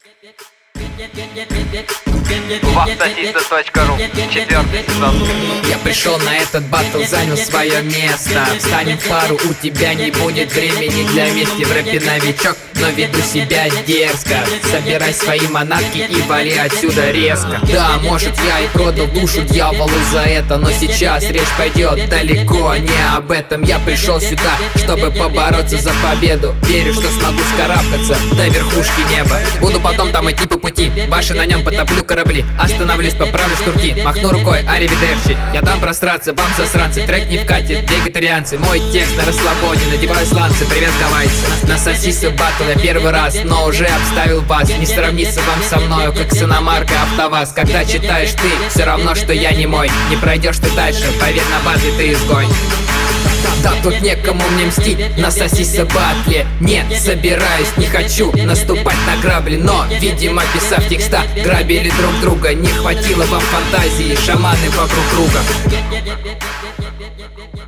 Вахтатиста.ру, 4-й сезон. Я пришел на этот баттл, занял свое место. Встанем в пару, у тебя не будет времени для мести. В рэпе новичок, но веду себя дерзко. Собирай свои манатки и вали отсюда резко. Да, может я и продал душу дьяволу за это, но сейчас речь пойдет далеко не об этом. Я пришел сюда, чтобы побороться за победу. Верю, что смогу скарабкаться до верхушки неба. Буду потом там идти по пути, баши на нем потоплю корабли. Остановлюсь, поправлю шнурки, махну рукой, аривидерчи. Я дам простраться, вам засранцы, трек не вкатит, вегетарианцы. Мой текст на расслабоне, надеваю сланцы, привет гавайцы. На сосисы баттл я первый раз, но уже обставил вас. Не сравнится вам со мною, как с иномаркой АвтоВАЗ. Когда читаешь ты, все равно, что я не мой. Не пройдешь ты дальше, поверь, на базе ты изгой. Да, тут некому мне мстить на сосиса батле. Не собираюсь, не хочу наступать на грабли. Но, видимо, писав текста, грабили друг друга. Не хватило вам фантазии, шаманы вокруг круга.